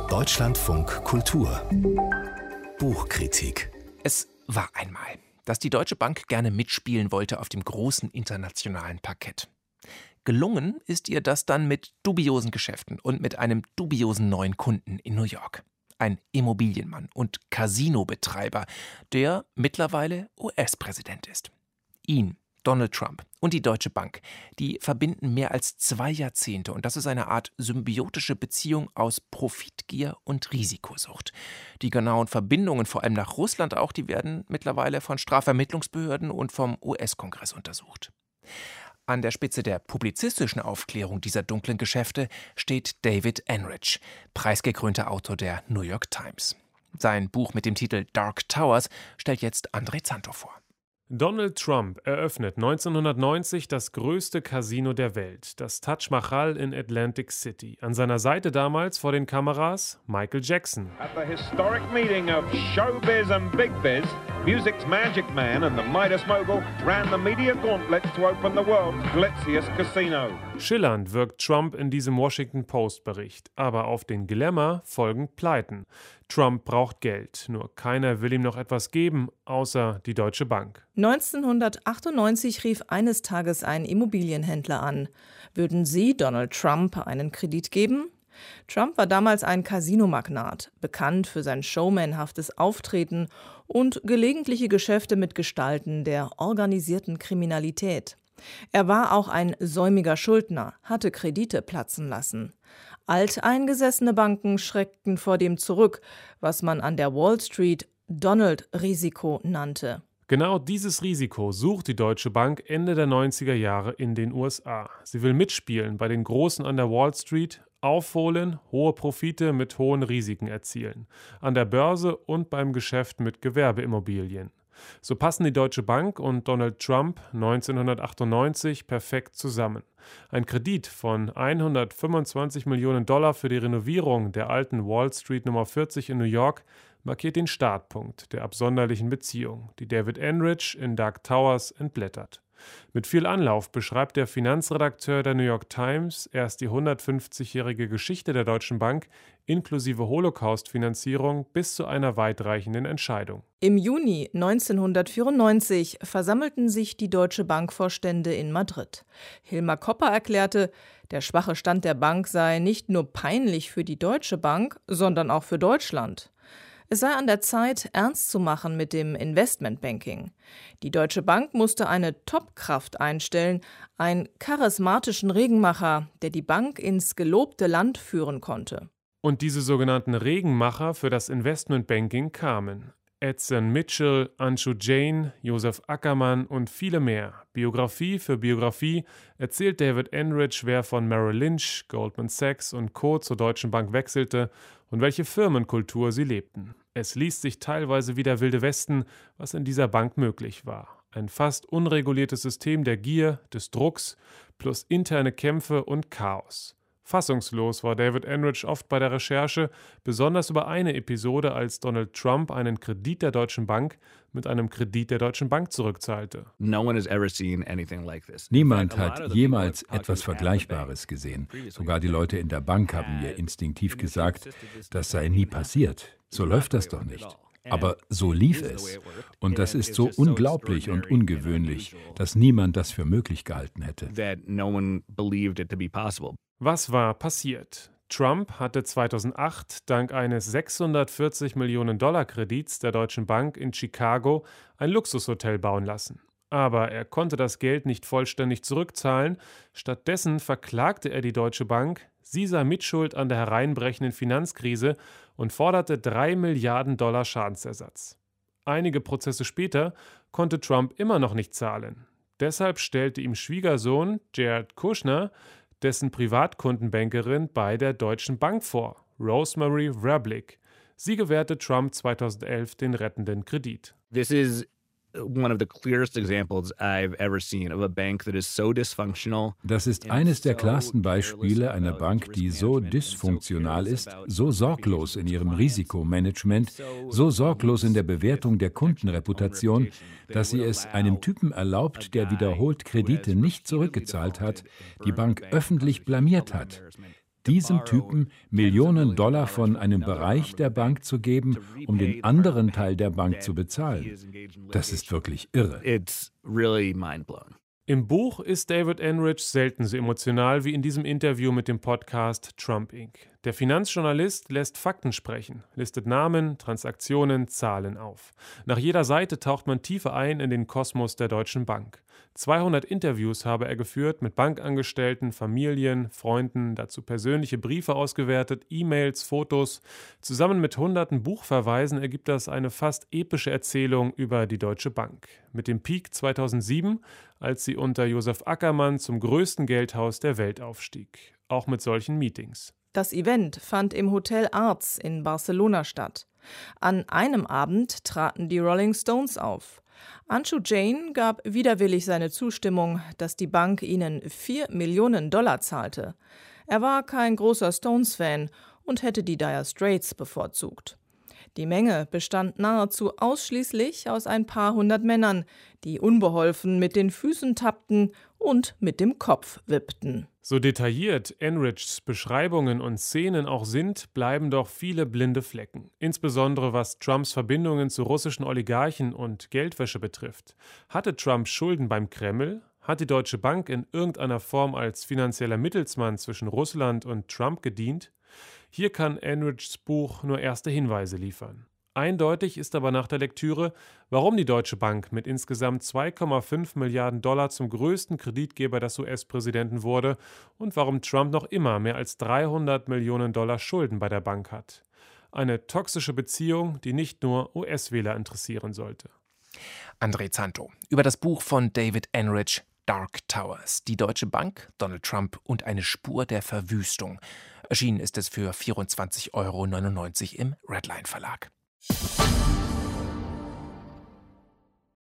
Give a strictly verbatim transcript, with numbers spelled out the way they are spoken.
Deutschlandfunk Kultur Buchkritik. Es war einmal, dass die Deutsche Bank gerne mitspielen wollte auf dem großen internationalen Parkett. Gelungen ist ihr das dann mit dubiosen Geschäften und mit einem dubiosen neuen Kunden in New York. Ein Immobilienmann und Casinobetreiber, der mittlerweile U S-Präsident ist. Ihn, Donald Trump und die Deutsche Bank, die verbinden mehr als zwei Jahrzehnte. Und das ist eine Art symbiotische Beziehung aus Profitgier und Risikosucht. Die genauen Verbindungen, vor allem nach Russland auch, die werden mittlerweile von Strafvermittlungsbehörden und vom U S-Kongress untersucht. An der Spitze der publizistischen Aufklärung dieser dunklen Geschäfte steht David Enrich, preisgekrönter Autor der New York Times. Sein Buch mit dem Titel Dark Towers stellt jetzt André Zanto vor. Donald Trump eröffnet neunzehnhundertneunzig das größte Casino der Welt, das Taj Mahal in Atlantic City. An seiner Seite damals vor den Kameras Michael Jackson. At the historic meeting of Showbiz and Big Biz, music's magic man and the Midas mogul ran the media gauntlet to open the world's glitziest casino. Schillernd wirkt Trump in diesem Washington Post-Bericht, aber auf den Glamour folgen Pleiten. Trump braucht Geld, nur keiner will ihm noch etwas geben, außer die Deutsche Bank. neunzehnhundertachtundneunzig rief eines Tages ein Immobilienhändler an. Würden Sie Donald Trump einen Kredit geben? Trump war damals ein Casinomagnat, bekannt für sein showmanhaftes Auftreten und gelegentliche Geschäfte mit Gestalten der organisierten Kriminalität. Er war auch ein säumiger Schuldner, hatte Kredite platzen lassen. Alteingesessene Banken schreckten vor dem zurück, was man an der Wall Street Donald-Risiko nannte. Genau dieses Risiko sucht die Deutsche Bank Ende der neunziger Jahre in den U S A. Sie will mitspielen bei den Großen an der Wall Street, aufholen, hohe Profite mit hohen Risiken erzielen. An der Börse und beim Geschäft mit Gewerbeimmobilien. So passen die Deutsche Bank und Donald Trump neunzehnhundertachtundneunzig perfekt zusammen. Ein Kredit von hundertfünfundzwanzig Millionen Dollar für die Renovierung der alten Wall Street Nummer vierzig in New York markiert den Startpunkt der absonderlichen Beziehung, die David Enrich in Dark Towers entblättert. Mit viel Anlauf beschreibt der Finanzredakteur der New York Times erst die hundertfünfzigjährige Geschichte der Deutschen Bank inklusive Holocaust-Finanzierung bis zu einer weitreichenden Entscheidung. Im Juni neunzehnhundertvierundneunzig versammelten sich die Deutsche Bank-Vorstände in Madrid. Hilmar Kopper erklärte, der schwache Stand der Bank sei nicht nur peinlich für die Deutsche Bank, sondern auch für Deutschland. Es sei an der Zeit, ernst zu machen mit dem Investmentbanking. Die Deutsche Bank musste eine Topkraft einstellen, einen charismatischen Regenmacher, der die Bank ins gelobte Land führen konnte. Und diese sogenannten Regenmacher für das Investmentbanking kamen. Edson Mitchell, Anshu Jain, Josef Ackermann und viele mehr. Biografie für Biografie erzählt David Enrich, wer von Merrill Lynch, Goldman Sachs und Co. zur Deutschen Bank wechselte und welche Firmenkultur sie lebten. Es liest sich teilweise wie der Wilde Westen, was in dieser Bank möglich war. Ein fast unreguliertes System der Gier, des Drucks, plus interne Kämpfe und Chaos. Fassungslos war David Enrich oft bei der Recherche, besonders über eine Episode, als Donald Trump einen Kredit der Deutschen Bank mit einem Kredit der Deutschen Bank zurückzahlte. Niemand hat jemals etwas Vergleichbares gesehen. Sogar die Leute in der Bank haben mir instinktiv gesagt, das sei nie passiert. So läuft das doch nicht. Aber so lief es. Und das ist so unglaublich und ungewöhnlich, dass niemand das für möglich gehalten hätte. Was war passiert? Trump hatte zweitausendacht dank eines sechshundertvierzig Millionen Dollar Kredits der Deutschen Bank in Chicago ein Luxushotel bauen lassen. Aber er konnte das Geld nicht vollständig zurückzahlen. Stattdessen verklagte er die Deutsche Bank. Sie sei mitschuld an der hereinbrechenden Finanzkrise und forderte drei Milliarden Dollar Schadensersatz. Einige Prozesse später konnte Trump immer noch nicht zahlen. Deshalb stellte ihm Schwiegersohn Jared Kushner dessen Privatkundenbankerin bei der Deutschen Bank vor, Rosemary Vrablic. Sie gewährte Trump zweitausendelf den rettenden Kredit. This is one of the clearest examples I've ever seen of a bank that is so dysfunctional. Das ist eines der klarsten Beispiele einer Bank, die so dysfunktional ist, so sorglos in ihrem Risikomanagement, so sorglos in der Bewertung der Kundenreputation, dass sie es einem Typen erlaubt, der wiederholt Kredite nicht zurückgezahlt hat, die Bank öffentlich blamiert hat. diesem Typen Millionen Dollar von einem Bereich der Bank zu geben, um den anderen Teil der Bank zu bezahlen. Das ist wirklich irre. Im Buch ist David Enrich selten so emotional wie in diesem Interview mit dem Podcast Trump Incorporated. Der Finanzjournalist lässt Fakten sprechen, listet Namen, Transaktionen, Zahlen auf. Nach jeder Seite taucht man tiefer ein in den Kosmos der Deutschen Bank. zweihundert Interviews habe er geführt mit Bankangestellten, Familien, Freunden, dazu persönliche Briefe ausgewertet, E-Mails, Fotos. Zusammen mit hunderten Buchverweisen ergibt das eine fast epische Erzählung über die Deutsche Bank. Mit dem Peak zweitausendsieben, als sie unter Josef Ackermann zum größten Geldhaus der Welt aufstieg. Auch mit solchen Meetings. Das Event fand im Hotel Arts in Barcelona statt. An einem Abend traten die Rolling Stones auf. Anshu Jain gab widerwillig seine Zustimmung, dass die Bank ihnen vier Millionen Dollar zahlte. Er war kein großer Stones-Fan und hätte die Dire Straits bevorzugt. Die Menge bestand nahezu ausschließlich aus ein paar hundert Männern, die unbeholfen mit den Füßen tappten und mit dem Kopf wippten. So detailliert Enrichs Beschreibungen und Szenen auch sind, bleiben doch viele blinde Flecken. Insbesondere was Trumps Verbindungen zu russischen Oligarchen und Geldwäsche betrifft. Hatte Trump Schulden beim Kreml? Hat die Deutsche Bank in irgendeiner Form als finanzieller Mittelsmann zwischen Russland und Trump gedient? Hier kann Enrichs Buch nur erste Hinweise liefern. Eindeutig ist aber nach der Lektüre, warum die Deutsche Bank mit insgesamt zwei Komma fünf Milliarden Dollar zum größten Kreditgeber des U S-Präsidenten wurde und warum Trump noch immer mehr als dreihundert Millionen Dollar Schulden bei der Bank hat. Eine toxische Beziehung, die nicht nur U S-Wähler interessieren sollte. André Zanto über das Buch von David Enrich Dark Towers, die Deutsche Bank, Donald Trump und eine Spur der Verwüstung. Erschienen ist es für vierundzwanzig Euro neunundneunzig im Redline Verlag.